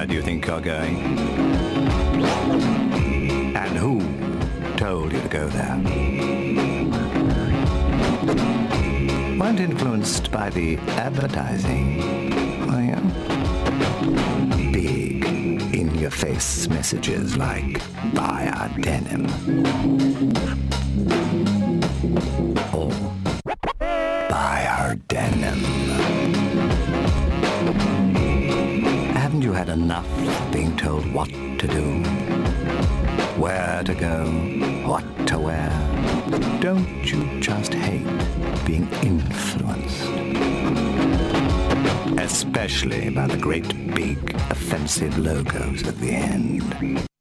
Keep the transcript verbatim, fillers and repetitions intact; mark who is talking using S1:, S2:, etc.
S1: Where do you think you're going? And who told you to go there? Weren't influenced by the advertising, were you? Big, in-your-face messages like, buy our denim. Or, buy our denim. Haven't you had enough of being told what to do? Where to go? What to wear? Don't you just hate being influenced? Especially by the great big offensive logos at the end.